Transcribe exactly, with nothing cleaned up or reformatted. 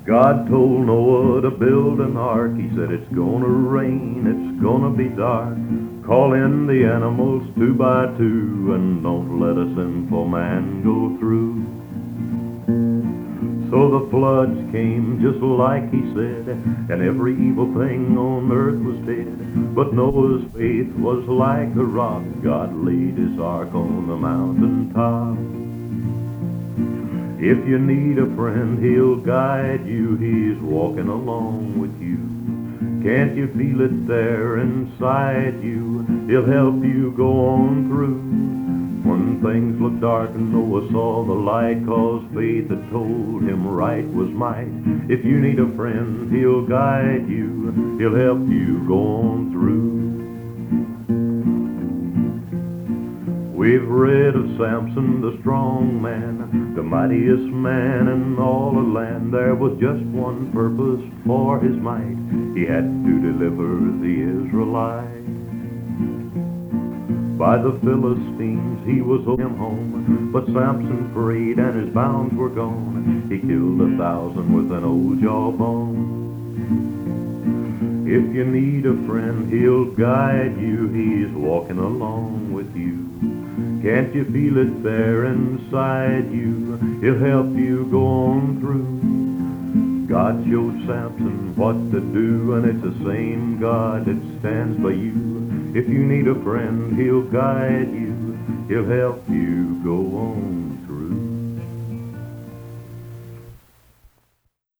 God told Noah to build an ark. He said it's gonna rain, it's gonna be dark. Call in the animals two by two, and don't let a sinful man go through. So the floods came just like he said, and every evil thing on earth was dead. But Noah's faith was like a rock. God laid his ark on the mountain top. If you need a friend, he'll guide you. He's walking along with you. Can't you feel it there inside you? He'll help you go on through. When things looked dark and Noah saw the light, 'cause faith had told him right was might. If you need a friend, he'll guide you. He'll help you go on through. We've read of Samson, the strong man, the mightiest man in all the land. There was just one purpose for his might. He had to deliver the Israelites. By the Philistines he was him home, but Samson prayed and his bounds were gone. He killed a thousand with an old jawbone. If you need a friend, he'll guide you. He's walking along with you. Can't you feel it there inside you? He'll help you go on through. God showed Samson what to do, and it's the same God that stands by you. If you need a friend, he'll guide you. He'll help you go on